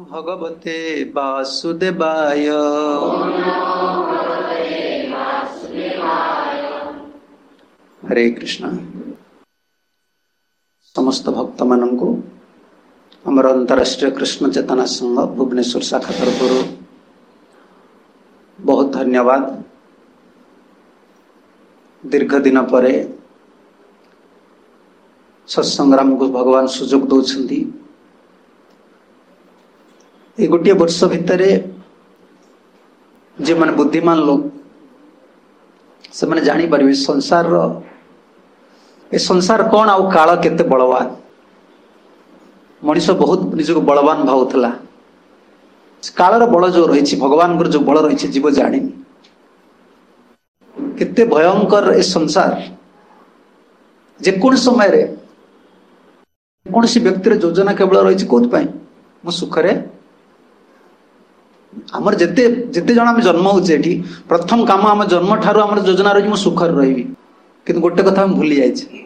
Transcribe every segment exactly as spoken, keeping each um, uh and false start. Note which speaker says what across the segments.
Speaker 1: भगवते वासुदेवाय। हरे कृष्ण। समस्त भक्त मानू आमर अंतरराष्ट्रीय कृष्ण चेतना संघ भुवनेश्वर शाखा तरफ बहुत धन्यवाद। दीर्घ दिन पर सत्संग्राम को भगवान सुजोग दौरान ये गोटे वर्ष भितर जे माने बुद्धिमान लोग से माने जानी पारे संसार रो ए संसार कौन आउ काल केते बलवान। मनीष बहुत निज को बलवान भावुला। कालर बल जो रही भगवान जो बल रही जीव जानी केते भयंकर ए संसार। जेकोन समय रे कौन सी व्यक्तिर योजना केवल रही कौन मु सुखरे आमर जेते जेते जन आम जन्म होचे प्रथम काम आम जन्म ठारू आम योजना रही मुझे सुखर रही कि गोटे कथा भूली जाए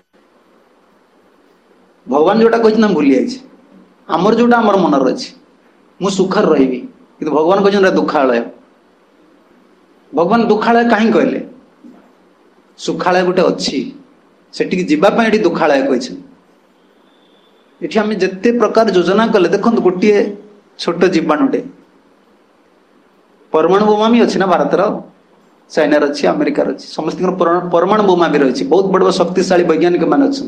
Speaker 1: भगवान जोटा कही भूली जाए आमर जोटा आमर मन रही मु सुखर रही कि भगवान कहते दुखालय। भगवान दुखालय कहीं कहले सुखालय गोटे अच्छी सेठी जीवाई दुखालय कही ये आम जिते प्रकार योजना कले देखो गोटे छोट जीवाणुटे परमाणु बोमा भी अच्छी ना भारतर चाइनार अच्छी अमेरिकार अच्छी समस्त परमाणु बोमा भी रही बहुत बड़ बड़ शक्तिशाली वैज्ञानिक मान अच्छे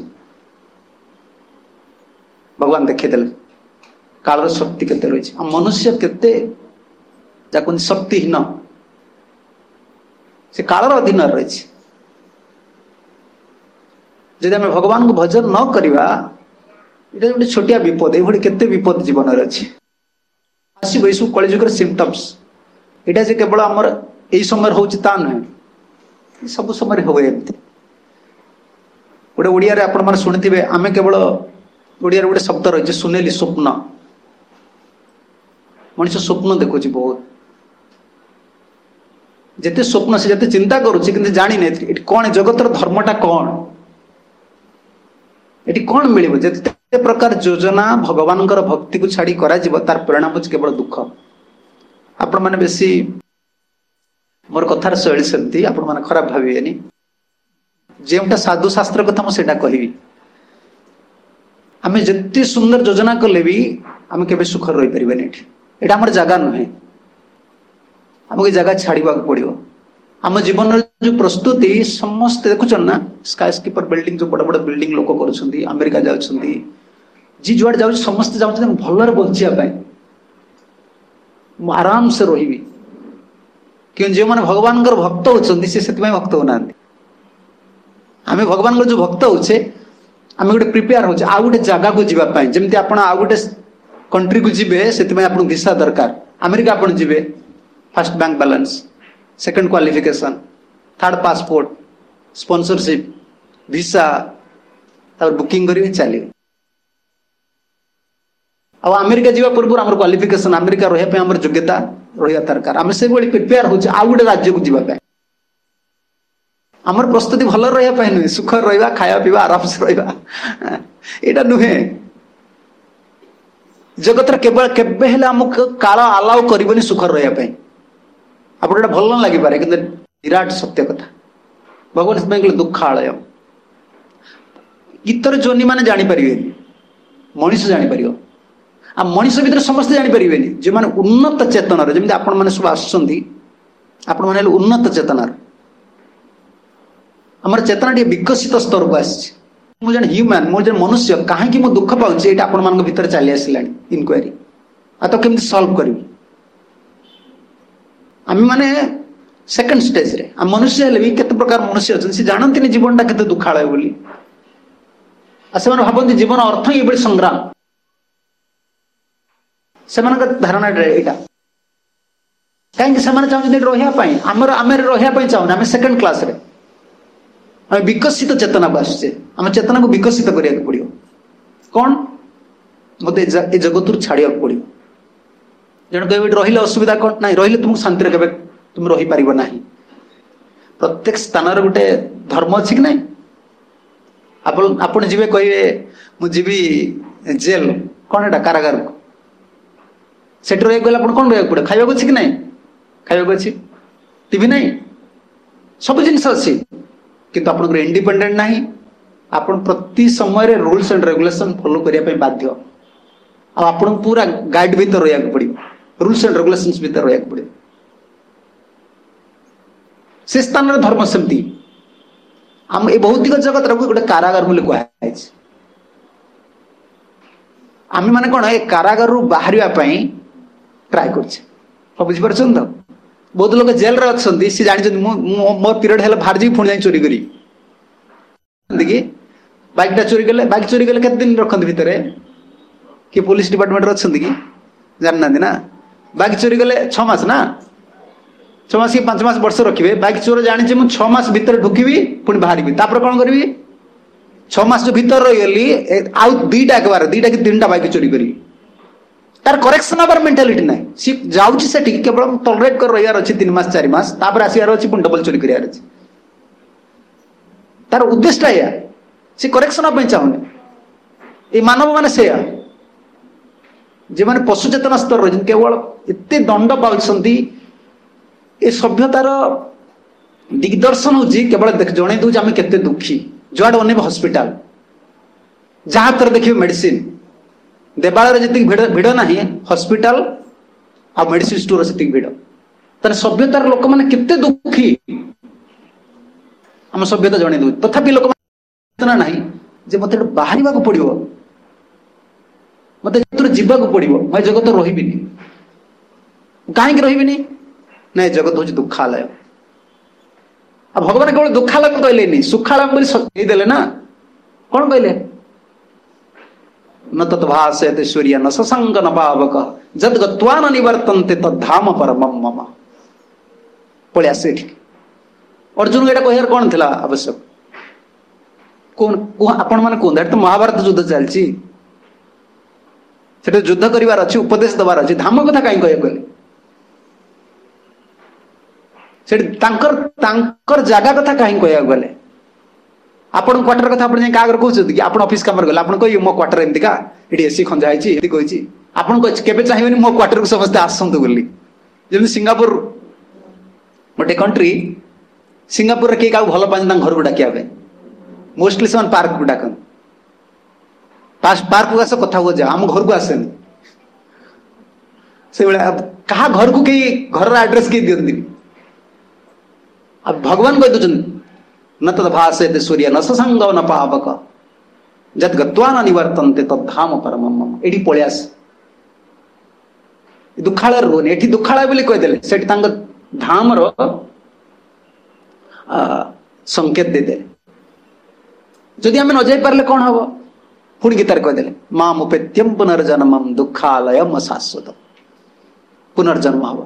Speaker 1: भगवान देखीदे कालर शक्ति केते रही मनुष्य केते जाको शक्तिहीन से कालर अधीन रही। जदि आम भगवान को भजन न करवा ये गोटे छोटिया विपद ये केते विपद जीवन अच्छी आसब यू कलिजुगर सिम्पटम्स यहाँ जे केवल आमर यही समय होता नुहे सब समय हुए एमती गोटे ओडिया रे आपण माने शुणिथिबे आमे केवल ओडिया रे गोटे शब्द रही सुनेली स्वप्न मनुष्य स्वप्न देखुची बहुत जेते स्वप्न से जेते चिंता करुची किंतु जानी नहीं कौन जगतर धर्मटा कौन ये कौन मिल जेते प्रकार योजना भगवान भक्ति को छाड़ी करा तार परिणाम केवल दुख। आपण मैंने बेसी मोर कथार शैली सेमती आपण मैंने खराब भावेनि जेटा साधु शास्त्र कथा मुझे कहबी आम जिते सुंदर योजना कले भी आम के सुखर रही पारे यहाँ आम जगह नुहे आमको जगह छाड़ा पड़ो आम जीवन जो प्रस्तुति समस्त देखुच ना स्काई स्कीपर बिल्डिंग जो बड़ बड़ बिल्डिंग लोक कर अमेरिका जाऊँगी जी जुआड़े जाऊँ समस्त जाऊँ भलर बचापी आराम से रही क्यों जो मैंने भगवान भक्त होती से भक्त होना आम भगवान जो भक्त होचे आम गोटे प्रिपेयर होचे आ गोटे जगह को जीवाई जमी आप गोटे कंट्री को जीवे से आपको वीसा दरकार अमेरिका आप जीवे first bank balance second qualification third passport sponsorship visa booking करेंगे चलिए आ अमेरिका जीवा पूर्व आम क्वालिफिकेशन अमेरिका रही आम योग्यता रहा दरकार आम से प्रिपेयर हो गोटे राज्य को जीवाई आमर प्रस्तुति भल रहा नुहे सुख रहा खाया पीवा आराम से रहा यहाँ नुहे जगत केवल केवे आमको काल आलाउ करनी सुख रहा आप भल न लगे कि विराट सत्य कथा भगवान कहले दुखालय इतर जोनी मैंने जापर मनीष जापर आ मनीष भीतर समस्ते जापर जो मैंने उन्नत चेतनार जमी आपण मैंने सब आपण मैंने उन्नत चेतनार आम चेतना टे विकसित स्तर को आसी जन ह्यूमैन मोर जन मनुष्य कहीं मु दुख पाऊँ ये आपण मान भीतर चली आसला इनक्वारी आ तो केमती सल्व करी आम मैंने सेकंड स्टेज रे आ मनुष्य हेले भी केते प्रकार मनुष्य अच्छे से जानते जीवनटा केते दुखालय बोली आ से भावती जीवन अर्थ ये संग्राम से धारणा यहाँ कहीं चाहते रही आम आम रही चाहूना आम सेकेंड क्लास रे आम विकसित चेतना को आसचे आम चेतना को विकसित करने को पड़ो कौन मत ये जगत छाड़ा पड़ो जन कह रही असुविधा कौन ना रही तुमको शांति के तुम रही पार ना प्रत्येक स्थान गोटे धर्म अच्छी कि ना आप जी कहे मुझे जेल कौन एटा कारागार को सेठ रही गला कौन रहा पड़े खाइबा अच्छी कि ना खाइबा अच्छी टीवी ना सब जिन अच्छी किंतु आपन इंडिपेंडेंट ना आपन प्रति समय रूल्स एंड रेगुलेशन फॉलो करने बाध्य आपन पूरा गाइड भीतर रहा पड़ो रूल्स एंड रेगुलेशंस भीतर रहा पड़ो से स्थान धर्म सेमती आम ए भौतिक जगत गोटे कारागार बोली कहुई आम मैंने कौन ए कारागार बाहर ट्राए कर बुझीपार तो बहुत लोग जेल रे अच्छा सी जानी मो पीरियड है बाहर जी पुणी चोरी करी बाइकटा चोरी कले बाइक चोरी कले केते दिन रखते भितर कि पुलिस डिपार्टमेंट अच्छा कि जानना ना बाइक चोरी कले छः मास ना छः मास कि पांच मास वर्ष रखिए बाइक चोर जानी मुझे छः मास भितर ढुकबी पुणी बाहर तापर कौन करी छः मास जो भितर रहीगली आउ दीटा एक बार दीटा कि तीन टा बाइक चोरी करी तार करेक्शन हबार मेंटालिटी ना सी जाऊँगी से केवल टलरेट कर रही अच्छी तीन मास चार मास तापर आसार अच्छी पुणी डबल चोरी करार अच्छी तार उद्देश्य या सी करेक्शन हाँ चाहूनी ये मानव मैंने से जे मैंने पशु चेतना स्तर रही केवल एत दंड पाँच ए सभ्यतार दिग्दर्शन हूँ केवल देख जन दूँ आम के दुखी जुआड अनेब हस्पिटाल जहाँ तर देखिए मेडिसिन देवालय जी भिड़ भिड़ ना हस्पिटाल आ मेडिसिन स्टोर से भिड़ तेरे सभ्यतार लोक मैंने केते दुखी आम सभ्यता जन दूँ तथापि लोक ना जे मत बाहर पड़ो मत जावाक पड़ो मैं जगत रही कहीं रही ना जगत हूँ दुखालय आ भगवान केवल दुखालय कहले सुखालय देले ना कौन कहले न तत्भासयते सूर्य न ससंग न पावक जद गत्वा न निवर्तन्ते तद्धाम परमं मम पलिया से अर्जुन एटा कहर कौन थिला आवश्यक कौन आपण माने कौन तो महाभारत युद्ध चलती से युद्ध करिवार अछि उपदेश दबार अछि धाम कथा कहीं कह कहले से तांकर तांकर जागा कथा कहीं कह गले आपण क्वार्टर कथा आपण क्या कहते कि आप ऑफिस काम गले आप कह मो क्वार्टर एमती का ये एसी खंजा है कही आपन केवे चाहिए मो क्वार्टर को समस्ते आसतु बोली जमी सिंगापुर गोटे कंट्री सिंगापुर किए क्या भल पाते घर को डाकिया मोस्टली से पार्क को डाक पार्क को आस कथा हुआ जा आम घर को आसेनि से क्या घर को कई घर एड्रेस कई दिखती अब भगवान कह दौन न तद्भासयते सूर्य न ससंग न पावक जद गत्वा न निवर्तन्ते तद्धाम परमं मम एठी पळियास दुखालय रोनी एठी दुखालय बोली कहीदेले सेठी तांग धाम रो संकेत देदे जदि आम न जाई पारले कौन हम पुणी गीतार कहीदेले माम उपेत्यम पुनर्जन्मम दुखालयम अशाश्वत पुनर्जन्म हम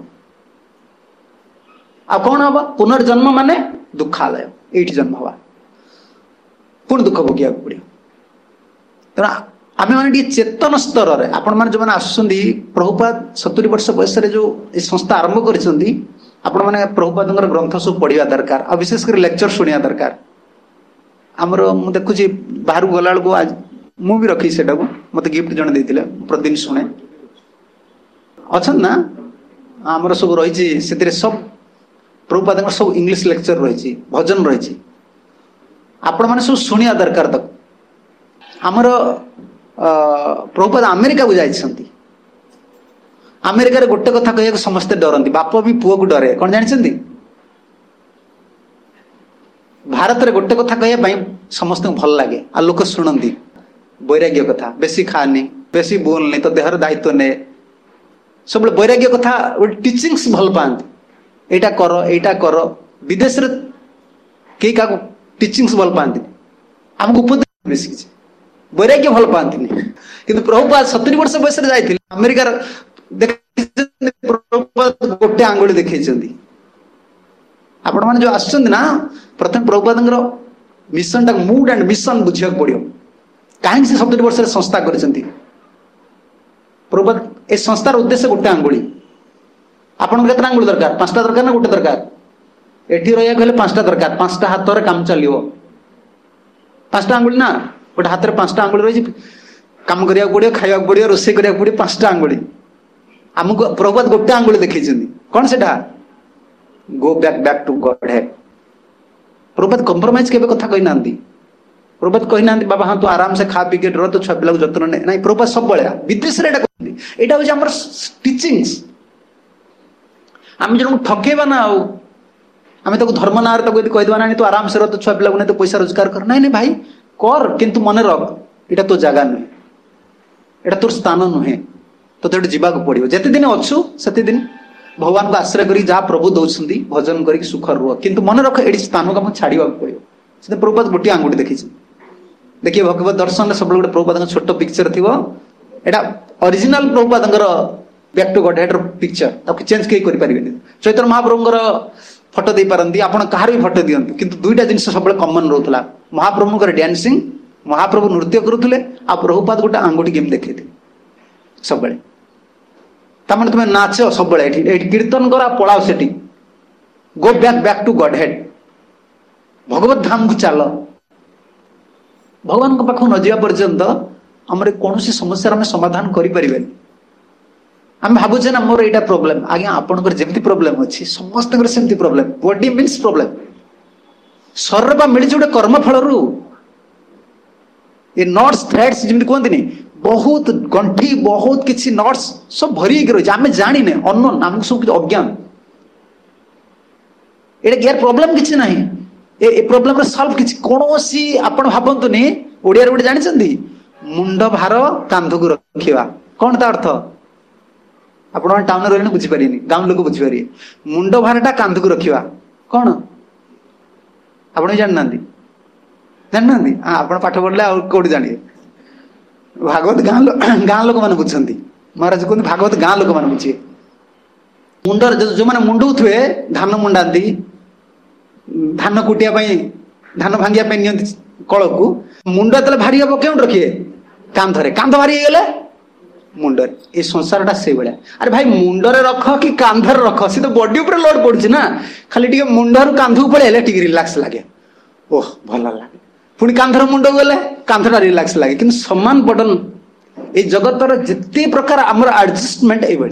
Speaker 1: आ कौन हम पुनर्जन्म माने दुखालय एठी जन्म हवा पुणी दुख भोगिया पड़ो तेना आम मैंने चेतन स्तर में आपण मैंने जो मैंने आसुँच प्रभुपाद सत्तरी वर्ष बयस जो ये संस्था आरंभ कर प्रभुपाद ग्रंथ सब पढ़ा दरकार आ विशेषकर लेक्चर शुणा दरकार आमर मु देखुची बाहर गला बेलू आज मु भी रखी से मत गिफ्ट जन देते प्रतिदिन शुणे अच्छा ना आमर सब रही से सब प्रभुपाद सब इंग्लिश लेक्चर रही भजन रही आपण मैंने सब शुणा दरकार तक आमर प्रभुपाद अमेरिका को जाइछंती अमेरिका रे गोटे कथा कह समस्ते डरती बाप भी पुओ को डरे कौन जानी भारत रे गोटे कथा कहवाई समस्त भल लगे आ लोक शुणती वैराग्य कथा बेसी खानी बेसी बोलनी तो देहर दायित्व ने सब वैराग्य कथा टीचिंग्स भल पाती एटा कर एटा कर विदेश रे कई क्या टीचिंग्स भल पाती आमको उपदेश बेसी किसी वैराग्य भल पाती किंतु प्रभुपाद सत्तरी वर्ष बयस जाइए अमेरिका प्रभुपाद गोटे आंगुली देखी आपण मैंने जो आस ना प्रथम प्रभुपाद मिशन टा मूड एंड मिशन बुझा पड़ो कहीं से सत्तरी वर्ष संस्था कर प्रभुपाद ए संस्थार उद्देश्य गोटे आंगुली आपन केतना आंगुली दरकार पांचटा दरकार ना गोटे दरकार एठी रहिया कहले पांचटा दरकार पांचटा हाथ रे काम चलियो पांचटा आंगुली ना गोटे हाथ में पांचटा आंगुली रही काम करा पड़ो खावा पड़ो रोषे करा पड़ो पांचटा आंगुली आमको प्रभुपाद गोटे आंगुल देखी कौन से go back back to Godhead. Prabhupada compromise केबे कथा कही ना प्रभुपाद कही ना बाबा हाँ तू आराम से खा पी के रह तो छुआ पिला जत्न ने ना प्रभुपाद सब बड़ा विदेश में यहाँ हूँ आम टीचिंग्स आम जन ठकेबा ना आम धर्म ना कहीदेवा ना तू आराम से रह तो छुआ पिला नहीं तो पैसा रोजगार कर नहीं नहीं भाई कर किंतु मन रख इटा तो जगह नुहे एटा तोर स्थान नुहे तो तेटे जीवाक पड़ो जिते दिन अच्छु से दिन भगवान को आश्रय कर जहाँ प्रभु दौरान भजन कर सुख रुह किंतु मन रख ये स्थान को छाड़ा पड़ो से प्रभुपाद गोटे आंगुठी देखी देखिए भगवत दर्शन सब गोटे प्रभुपाद छोट पिक्चर थी एटा original Prabhupada back to Godhead picture change कहीं करें चैतन्य महाप्रभुंर फटो दे पारती आप कहार भी फटो दिंतु किंतु दुईटा जिनस सब कमन रोला महाप्रभुंर डांसिंग महाप्रभु नृत्य करुले आ प्रभुपाद गोटे आंगुठी गेम देखी सब तमें तुम्हें नाच सब कीर्तन कर पलाओ से go back back to Godhead भगवत धाम को चल भगवान पाख न जा पर्यंत आम कौन समस्या आम समाधान करें आम भावुचे ना मोर यहाँ प्रोब्लेम आज्ञा आपंकर जमी प्रोब्लेम अच्छी समस्त सेमती प्रोब्लेम बॉडी मीन्स प्रोब्लेम शरीर बा मिली गोटे कर्मफल रू ये नट्स थ्रेड्स जमी कहते बहुत गंठी बहुत किसी नट्स सब भरी रही आम जाने अनोन आमको सब किसी अज्ञान ये प्रोब्लेम किसी ना ए प्रोब्लेम सल्व किसी कौन सी आप भावतुनि ओडिया गोटे जानते मुंड भार कांध को रखा कौन ता अर्थ आप टाउन रही बुझीपारे गाँव लोक बुझीपारे मुंड भारटा कांध को रखा कौन आप जानना जानना हाँ आप पाठ पढ़ले कौट जानिए भागवत गाँ गाँ लोक मैंने बुझे महाराज कहते भागवत गाँ लोक मैंने बुझे मुंडर जो मैंने मुंडू थे धान मुंडाती धान कुटिया धान भांगिया नि कल को मुंड जो भारी हम क्यों रखिए कांधरे कांध भारी गले मुंडर ये संसार से भाया अरे भाई मुंडरे रख कि कांधर रख सी तो बॉडी उपर लोड पड़ुछि ना खाली टिके मुंडर कांध पड़े टिके रिलैक्स लगे ओह भल लगे पुणी कांधर मुंड गले कांधटा रिलैक्स लगे कि समान बटन ये जगतर जिते प्रकार आमर एडजस्टमेंट ये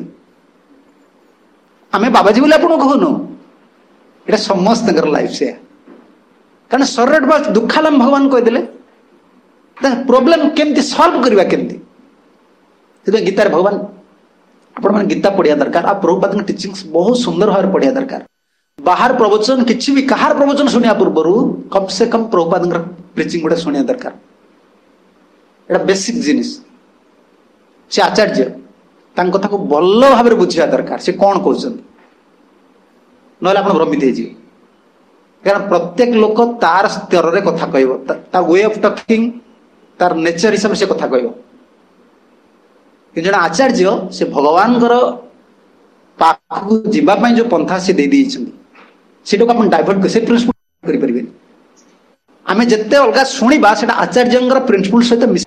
Speaker 1: आम बाबाजी बोले आप कहूनु ये समस्त लाइफ से कारण शरीर बस दुखालम भगवान कहीदे प्रोब्लेम केमती सल्व करवा केमती गीतार भगवान आपण गीता पढ़िया दरकार आ प्रभुपाद टीचिंग्स बहुत सुंदर भाव पढ़िया दरकार बाहर प्रवचन किसी भी कहार प्रवचन शुणा पूर्वर कम से कम प्रभुपाद प्रिचिंग गोटे शुणा दरकार एटा बेसिक जिनिस से आचार्य कथा को भल भाव बुझा दरकार से कौन कहते ना आप भ्रमित हो कारण प्रत्येक लोक तार स्तर रे कथा कह तार वे ऑफ टॉकिंग तार नेचर हिसाब से कथा कह जन आचार्य से भगवान पाख जावाई जो पंथा से दे से डाइवर्ट से प्रिंसिपल करें आम जिते अलग शुणा से आचार्य प्रिंसिपल सहित मिस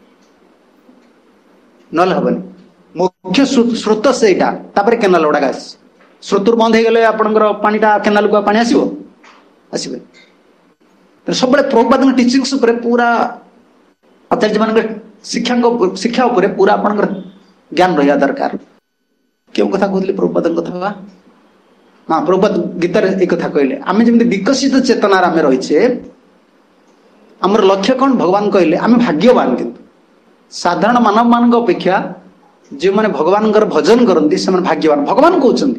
Speaker 1: ना हेनी मुख्य स्रोत से यहाँ केनाल गुड़ाक स्रोत बंद हो गले आपंकर पानीटा केनाल को पानी आसो आसवे सब प्रभुपाद टीचिंग्स पूरा आचार्य मान शिक्षा शिक्षा उपरे पूरा आपंकर ज्ञान रहा दरकार क्यों कथा कहते प्रभुपाद कथा हाँ प्रभुपाद गीतार एक कथा कहले आम जमी विकसित चेतनार आम रहीचे आमर लक्ष्य कौन भगवान कहले आम भाग्यवान किंतु साधारण मानव मान अपेक्षा जो मैंने भगवान भजन करती से भाग्यवान भगवान कहते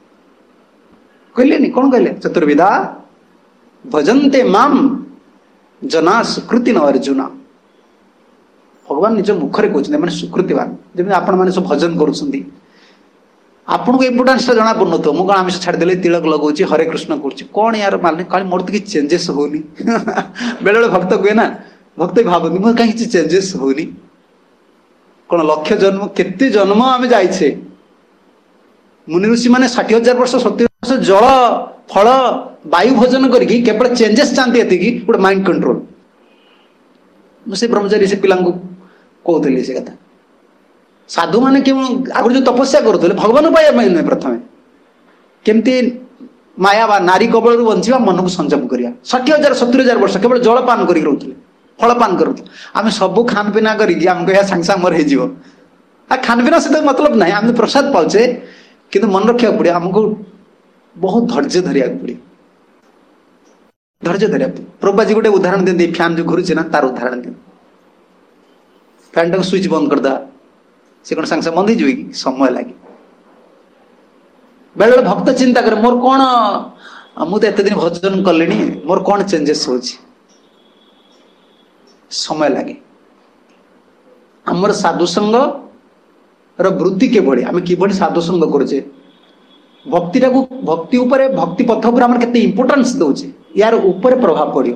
Speaker 1: कहले कौन कहले चतुर्विधा भजन्ते माम जना सुकृति न अर्जुन भगवान निज मुखरे कहते मैंने सुकृतिवान जमी आपण मैंने सब भजन करुँच आपको इम्पोर्टान्स जना पड़न मुझे कौन आमिष छाड़देले तिलक लगौची हरे कृष्ण कर कौन यार मालूम कहीं मोर तो किसी चेंजेस होनी बेले बेले भक्त कहे ना भक्त भावती मोर कहीं किसी चेंजेस होनी कौन लक्ष्य जन्म केते जन्म आम जाइछे मुनि ऋषि मैंने षाठी हजार वर्ष सत्तर वर्ष जल फल वायु भोजन करके केवल चेंजेस चाहते ये गोटे माइंड कंट्रोल मुझे ब्रह्मचारी से पिला कहते से कथा साधु मैंने क्यों आगे जो तपस्या करुले भगवान पाइबा नुहे प्रथम केमती माया बा नारी कबल बंचा मन को संयम करिया षाठी हजार सत्तर हजार वर्ष केवल जलपान कर रोले फलपान करूँ आम सब खान पीना करके सांगे सांगे मर हो आ खानपीना सहित मतलब नहीं, आम प्रसाद पाचे किंतु मन रखा पड़े आमको बहुत धैर्य धरिया पड़े, धैर्य धरिया। प्रभुजी गोटे उदाहरण दिखते फैन जो घुरुचे ना तार उदाहरण दिखते, फैन टाक स्विच बंद करदा से कौन सांगे बंद हो कि समय लगे। बेले बेले भक्त चिंता करे मोर कौन मुझे एत दिन भजन कले मोर कौन चेंजेस हो, समय लगे। आमर साधुसंग वृद्धि केभली आम कि साधुसंग करुचे, भक्ति टाक भक्ति उपरे भक्ति पथ उपर आम केते इंपोर्टेंस दउचे, यार ऊपर प्रभाव पड़ो।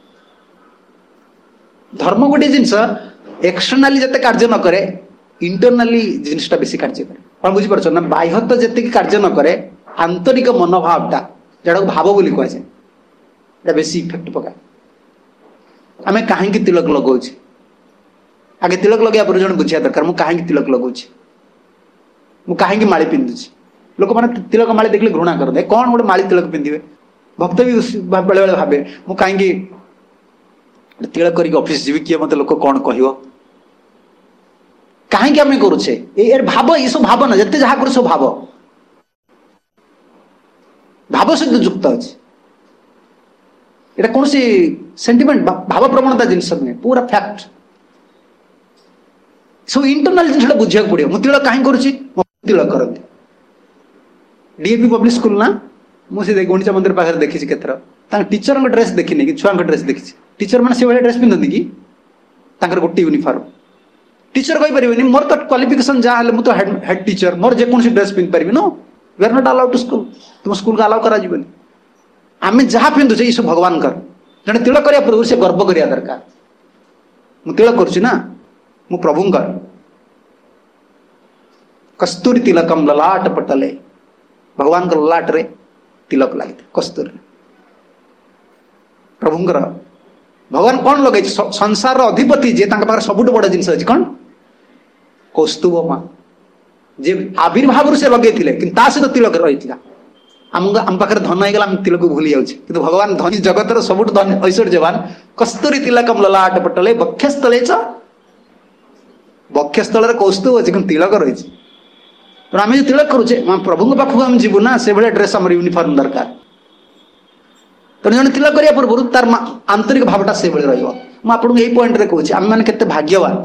Speaker 1: धर्म गोटे जिनस एक्सटर्नाली जते कार्य न करे इंटरनाली जिनसटा बेसी कार्य करे। कौन बुझी पारछ ना, बाह्यत जते कार्य न करे आंतरिक मनोभावटा जड़ा भाव बोली कह जाए बेसी इफेक्ट पकाए। आम कहीं तिलक लगाऊे, आगे तिलक लगे पर जन बुझा दरकार मुझे कहीं तिलक लगाऊे, मुझे कहीं माली पिंधुची। लोक मैंने तिलक माली देखले घृणा करते, कौन गोटे माली तिलक पिंधे। भक्त भी बेले बेले भावे मुझे कहीं तिलक करके ऑफिस जीवी किए मत लोक कौन कह कहीं आम करुचे यार भाव ये सब भाव ना जिते जहाँ कर सब भाव भाव सहित युक्त अच्छे। यहाँ कौन सी सेंटिमेंट भाव प्रवणता जिनस नुहे, पूरा फैक्ट सब इंटरनाल जिन बुझा पड़ो। मुझे तिलक कहीं करुँच तिलक करते डीएपी पब्लिक स्कूल ना मुझे गुंडीचा मंदिर पाखे देखी के टीचर ड्रेस देखनी कि छुआ ड्रेस देखी। टीचर मैंने से भाई ड्रेस पिंधती कि गोटे यूनिफॉर्म। टीचर कही पारे मोर तो क्वालिफिकेशन जहाँ मुझे हेड टीचर मोर जेकोसी ड्रेस पिंधि पारि no, we are not allowed to school, तुम स्कूल को अलाउ करा आम जहाँ पिंधुचे ये सब भगवान कर। जड़े तिलक करने पूर्व से गर्व करिया दरकार, मु तिलक करुच्ची ना मु प्रभुंकर। कस्तूरी तिलकम ललाट पटले, भगवान का ललाट रे तिलक लगे कस्तूरी प्रभुंकर। भगवान कौन लगे संसार अधिपति जे सबुठ बड़ जिन अच्छी कौन कौस्तुभ माँ जे आविर्भाव से लगे कि सहित तिलक रही आम आम पाखे धन होगा तिलक भूली जाऊँ कि भगवान धनी जगतर सबुठ धन ऐश्वर्यवान। कस्तूरी तिलकम ललाट पटले बक्षस्थले च, बक्षस्थल कौस्तुभ अच्छे कि तिलक रही। तो आम जो तिलक करुचे प्रभु पाखक आम जीवु ना से भाई ड्रेस आम यूनिफॉर्म दरकार। तो जन तिलक करने पूर्व तार आंतरिक भावटा से भाई रुझे। यही पॉइंट रे कहूँ आम मैंने केते भाग्यवान।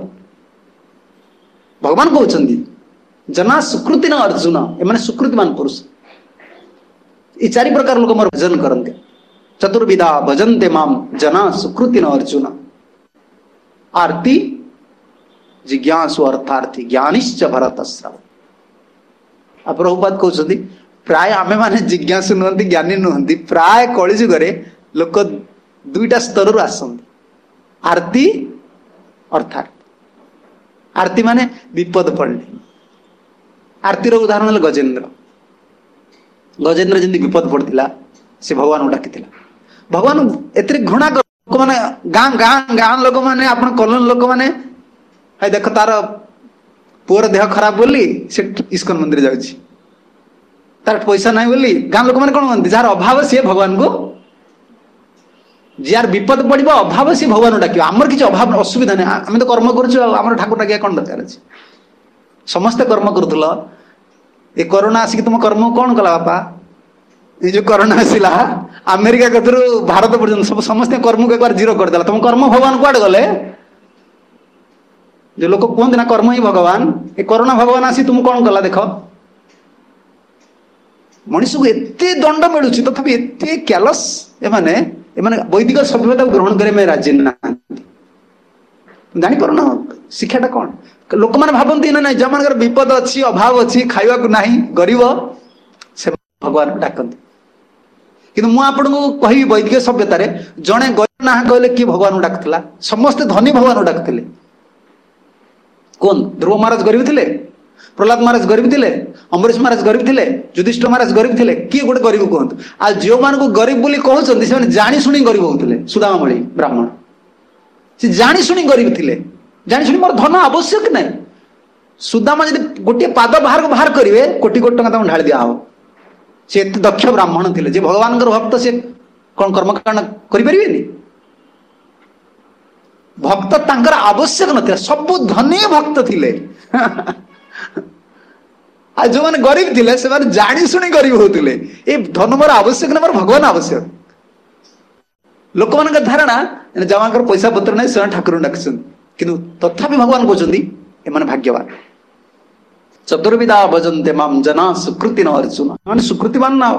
Speaker 1: भगवान कहते जना सुकृति न अर्जुन, एमाने सुकृतिमान पुरुष। ये चारि प्रकार लोक मोर भजन करते, चतुर्विधा भजन्ते माम जना सुकृति न अर्जुन। आरती जिज्ञासु अर्थार्थी ज्ञानिश्च भरतस्राव। आ प्रभुपाद कहते प्राय आमे माने जिज्ञासु नुहंती ज्ञानी नुहंती, प्राय कलिजुगरे लोक दुईटा स्तर आसंती, आरती अर्थात। आरती माने विपद पड़े। आरतीर उदाहरण गजेन्द्र। गजेन्द्र जमी विपद पड़ता से भगवान डाकी भगवान एत घृणा कर लोक मैंने गाँ गाँ गाँ लोक मैंने आप कलोनी लोक मैंने देख तार पुअर देह खराब बोली से इस्कन मंदिर जाऊँगी, तार पैसा ना बोली गाँ लोक मैंने कौन कहते जार अभाव सी भगवान को, जार विपद पड़ो अभाव सी भगवान डाक। आमर किसी अभाव असुविधा नहीं, आम तो कर्म कर ठाकुर डाकिया कौन दरकार अच्छे। समस्ते कर्म करुल ये कोरोना आसिक तुम कर्म कौन कला बापा, ये जो कोरोना आसला अमेरिका कतरू भारत पर्यटन सब समस्त कर्म को एक बार जीरो करदेला। तुम कर्म भगवान कुआडे गले, जो लोक कहते ना कर्म ही भगवान, ये कोरोना भगवान आसी तुम कौन कला देख। मनीष को एते दंड मिलूँ तथापि एते क्यालस एमाने एमाने वैदिक सभ्यता ग्रहण करे राजी ना जापर ना शिक्षाटा कौन। लोक मैंने भावती ना ना जो मान विपद अच्छी अभाव अच्छी खावा ना गरीब से भगवान डाकती। कि मुझे कहि वैदिक सभ्यतार जड़े गरीब ना कहले कि भगवान डाकुला, समस्ते धनी भगवान डाकुले। कौन ध्रुव महाराज गरीब थे, प्रहलाद महाराज गरीब थे, अम्बरीश महाराज गरीब थे, युधिष्ठिर महाराज गरीब थे, किए गोटे गरीब कहतु। आ जो मान को गरीब बोली कहते से जानी शुणी गरीब होते। सुदामा भली ब्राह्मण से जानी शुणी गरीब थे, जानी शुणी मोर धन आवश्यक नहीं। सुदामा जब गोटे पाद बाहर को बाहर करेंगे कोटी कोटी टका ढाई दिया हो। से दक्ष ब्राह्मण थे जे भगवान भक्त से कौन कर्मकांड करें। भक्त तांकर आवश्यक न सब धनी भक्त थे आ जो मैंने गरीब थे से जानी शुणी गरीब होते ये धन मोर आवश्यक ना मोर भगवान आवश्यक। लोक मान धारणा जमाकर पैसा पत्र ना से ठाकुर डाक कि तथापि भगवान कहते एम भाग्यवान। चतुर्विधा भजन्ते माम जना सुकृति न अर्जुन मैंने सुकृतिमान ना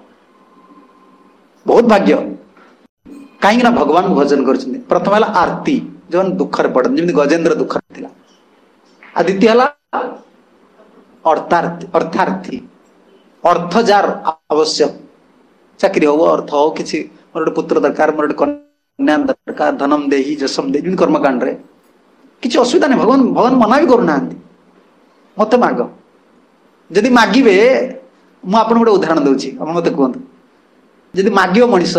Speaker 1: बहुत भाग्य कहीं ना भगवान भजन कर। प्रथम है आरती जो दुखर पड़ते जमी गजेन्द्र दुखर था। आ द्वितीय है अर्थार्थी अर्थार्थी अर्थ जार आवश्यक चाकरी हो अर्थ हो कि मोर गोटे पुत्र दरकार मोर गोटे कन्या दरकार धनम देही जसम दे कर्मकांड रे किसी असुविधा नहीं। भगवान भगवान मना भी करना मत माग जदि मागिबे मु आपन गोटे उदाहरण दूची मत कहतु जदि मागियो मनीष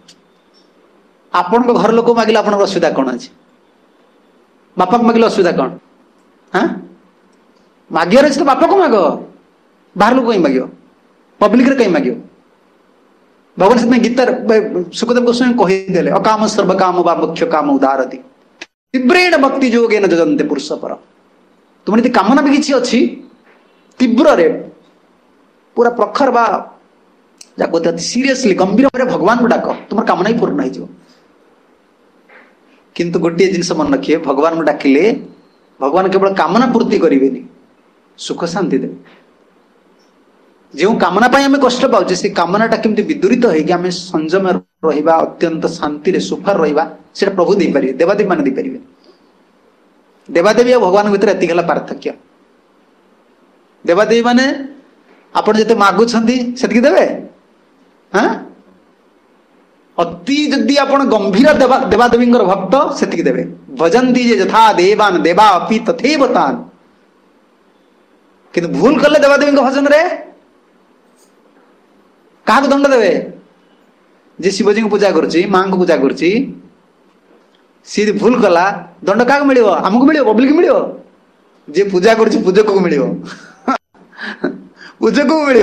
Speaker 1: आपण घर लोक मागिले आपन असुविधा कौन अच्छे बापा को मागिले असुविधा कौन हाँ मागियार अच्छे तो बापा को माग बाहर लोग कहीं मागियो पब्लिक रे कहीं मागियो। भगवान से गीतार सुखदेव गोस्वामी कहीदेले अकाम सर्व काम वा मुख्य काम उदारती तीव्रेण भक्ति जोगेन जजन्ते पुरुष पर। तुम यदि कामना भी किसी अच्छी तीव्र रे पूरा प्रखर बा जाको सीरियसली गंभीर भाव भगवान को डाक तुम कामना ही पूर्ण हो। किंतु गोटे जिनस मन रखिए भगवान को डाकिले भगवान केवल कामना पूर्ति करेंगे सुख शांति देवे। जो कामना आम कष्ट पाचे से कामनाटा केमती विदूरित होगी आम संयम रहा अत्यंत शांति सुखर रहा से प्रभु दे पारे देवादेवी मान दे पारे। देवादेवी और भगवान भीतर एति पार्थक्य। देवादेवी माने आपण जते मागुछंती सेतिकी देवे हाँ अति जदि आपण गंभीर देवा देवादेवी भक्त सेतिकी देवे। भजन्ति जे यथा देवान देवा अपि तथैव तान् किंतु भूल कले देवादेवी भजन रे क्या दंड देवे जे शिवजी को पूजा करुच्ची माँ को पूजा करुच्ची सी भूल कला दंड क्या मिल आमको मिल पब्लिक मिल जे पूजा करुच्ची पूजक को मिल पूजक को मिल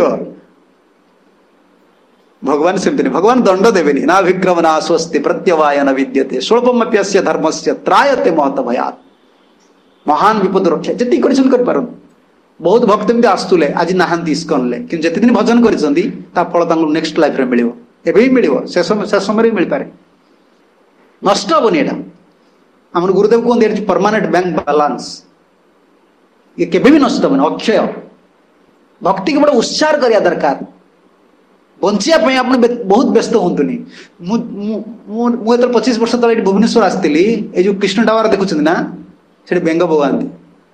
Speaker 1: भगवान सेमती नहीं भगवान दंड देवेनि ना विक्रम ना स्वस्ति प्रत्यवाय न विद्यते स्वल्पमप्यस्य धर्मस्य त्रायते महत भयात् महान विपद रक्षा जी कर बहुत भक्त एमती आसुले आज नहांती इस्कन ले कि जिते दिन भजन कर फल नेक्स्ट लाइफ रे मिलियो एबे ही मिलियो शेष शेष समय मिल पारे नष्ट हेनी एटा आम गुरुदेव कहते परमानेंट बैंक बैलेंस ये केबे भी नष्ट हेनी अक्षय भक्ति केवल उत्साह करिया दरकार बंचिया आप बहुत व्यस्त हूँ मुझे पच्चीस वर्ष तले भुवनेश्वर आसती ये जो कृष्ण टावर देखुं ना से बेंग भगवान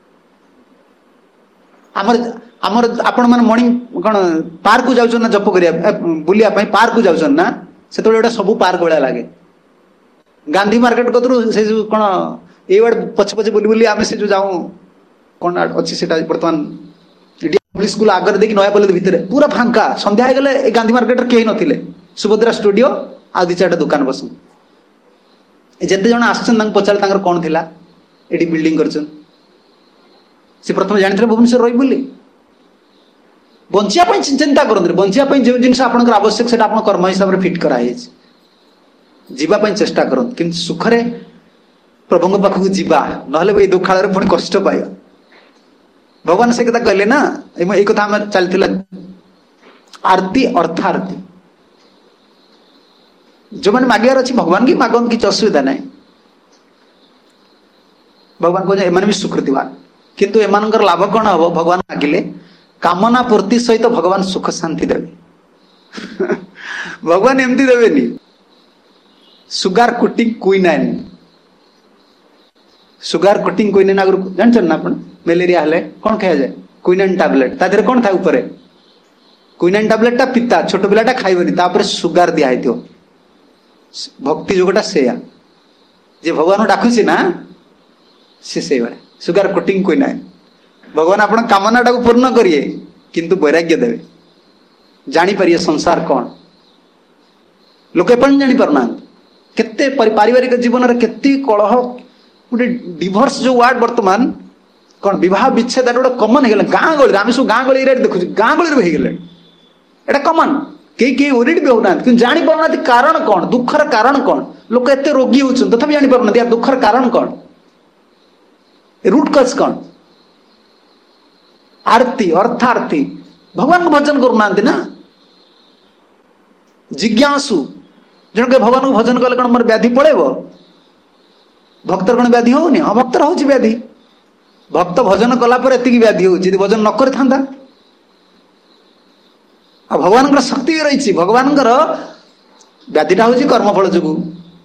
Speaker 1: आमर आमर आपण मैंने मॉर्निंग कौन पार्क को जाऊन ना जप करिया बुलिया पार्क को जाऊन ना से गोटे सब पार्क भाया लगे गांधी मार्केट कतरू से जो कौन ये वार्ड पछे पछे बुली बुली आम से जो जाऊँ कौन अच्छी से बर्तमान स्कूल आगे देखिए नयापल्ली भितर पूरा फांका संध्या हो गले गांधी मार्केट कहीं नथिले सुभद्रा स्टूडियो आ दि चार दुकान बस जिते जन आसन पचारे कौन थी ये बिल्डिंग कर सी प्रथम जानी भुवनेश्वर रही बोली बंचिया चिंता करते बंचिया जो जिन आवश्यक से कर्म हिसाब से फिट कराई जावाई चेष्टा कर कि सुखरे प्रभु पाखक जीवा ना ये दुखाड़ पुणी कष्ट पाइबा भगवान से कथा कहले ना ये कथा आम चलती आरती अर्थारती जो मैंने मागियार अच्छी भगवान की मागन किसी असुविधा ना भगवान कहते एम भी सुकृतिवान किंतु एमानकर लाभ कौन हम भगवान मागिले कामना पूर्ति सहित भगवान सुख शांति देवे भगवान एमती देवेनी sugar coating quinine sugar coating quinine आगु जानछन ना आपण मेलेरिया हेले कौन खाया जाए क्विनाइन टैबलेट ता देहरे कौन था ऊपर क्विनाइन टैबलेट टा पिता छोट पिलाटा खाइबनी तापर सुगार दिया हेतियो भक्ति जोगटा सेया जे भगवान डाकुची ना से से वाला सुगार कोटिंग क्विनाइन भगवान आपण कामनाटा को पूर्ण करिए किंतु वैराग्य देवे जानी पारिए संसार कौन लोक एपन जानी पारना केते पारिवारिक जीवन रे केते कलह गोटे डिवोर्स जो वार्ड वर्तमान कौन विवाह विच्छेद गोटे कमन हो गाँ गली आम सब गाँ गली देखु गाँ गली हो एटा कमन कई कई ओरिड भी होना कि जानी पारना कारण कौन दुखर कारण कौन लोक एत रोगी होती तथापि जानी पारना यार दुखर कारण कौन रूट कज कौन आरती अर्थार्थी भगवान को भजन करूना ना जिज्ञासु जन के भगवान को भजन कले कौन मोर व्याधि पड़ेब भक्तर कौन व्याधि होनी हाँ भक्तर हो व्याधि भक्त भजन कला पर एति व्याधि हो भजन न कर था भगवान शक्ति भी रही भगवान व्याधिटा हूँ कर्मफल जो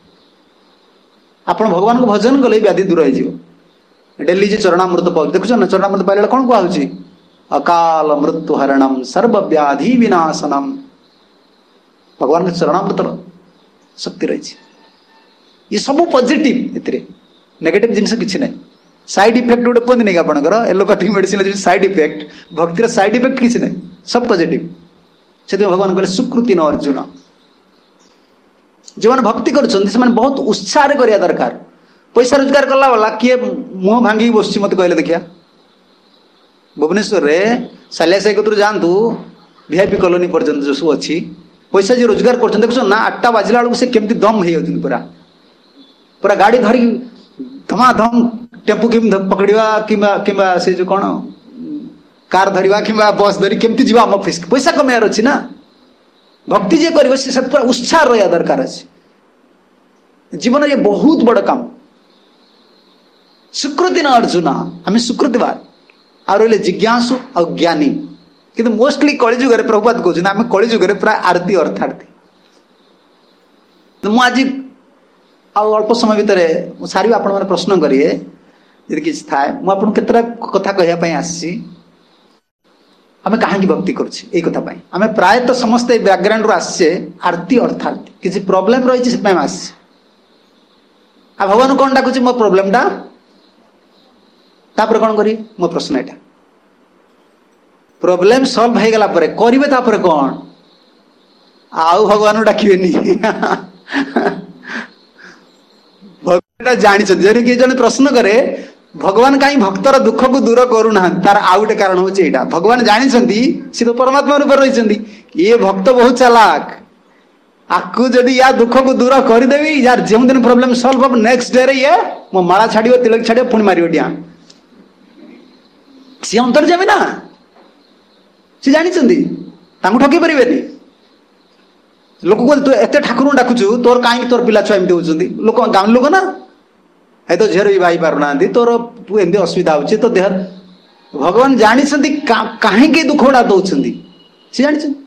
Speaker 1: आप भगवान को भजन कले व्याधि दूर हो डेली जी चरणामृत पाऊ देखुच ना चरणामृत पाइला कौन कहुची अकाल मृत्यु हरणम सर्वव्याधि विनाशनम भगवान के चरणामृत शक्ति रही ये सब पॉजिटिव ए नेगेटिव जिनस किसी ना साइड इफेक्ट गोटे कहते नहीं आपंकर एलोपैथिक मेडिसिन साइड इफेक्ट भक्तिर साइड इफेक्ट किसी ना सब पॉजिटिव से भगवान कहले सुकृति न अर्जुन जो मैंने भक्ति कर बहुत उत्साह करिया दरकार पैसा रोजगार कला वाला किए मुह भांगी बस मत कहले देखिया भुवनेश्वर में सालिया साई कतु जातु वीआईपी कॉलोनी पर्यंत जो सब अच्छी पैसा जो रोजगार कर देख ना आठटा बाजिला बेलू से केमती दम हो पूरा पूरा गाड़ी धरी धमाधम टेम्पू केमी पकड़ा कि से जो कौन कार धरवा कि बस धरी केमती जी आम ऑफिस पैसा कमार अच्छी ना भक्ति जे कर पूरा उत्साह रहा दरकार अच्छे जीवन ये बहुत बड़ काम सुकृति न अर्जुन आम सुकृतिवाद आ रही जिज्ञासु आ ज्ञानी किंतु मोस्टली कलिजुग प्रभुपाद कहते आम कलिजुग प्राय आरती अर्थार्थी मुझे अल्प समय भितर सारी आप प्रश्न करेंगे यदि किसी थाए मुझे केतटा कथा कहवाई आसी आम कहीं भक्ति करुचे कथा आम प्रायतः समस्ते बैकग्राउंड रू आसे आरती अर्थार्थी किसी प्रोब्लेम रही से आसे आ भगवान कौन डाकुची मो प्रोब्लेमटा तापर कौन करी मो प्रश्न एटा प्रोब्लेम सॉल्व हो गला परे करिवे तापर कौन आउ भगवान डाकिबेनी भगवान जानी जने कि जने प्रश्न करे भगवान कहीं भक्तर दुख को दूर करूना तार आउ गोटे कारण होची एटा भगवान जानी सी तो परमात्मा रूप रही ये भक्त बहुत चालाक आकु जदि या दुख को दूर करदेवी यार जो दिन प्रोब्लेम सॉल्व हम नेक्स्ट डे रे ये मो माला छाड़ियो तिलक छाड़ियो पुणी मारियो डिया सी अंतर्जामी ना सी जानी ठकी पारे लोक कह तू एत ठाकुर डाकुचु तोर कहीं तोर पिला छुआ एमती होती लोक गाँव लोक ना है तो झीर भी भाई पारना तोर एमती असुविधा हो तो देह भगवान जानी कहीं दुख गुड़ा दौरान सी जानी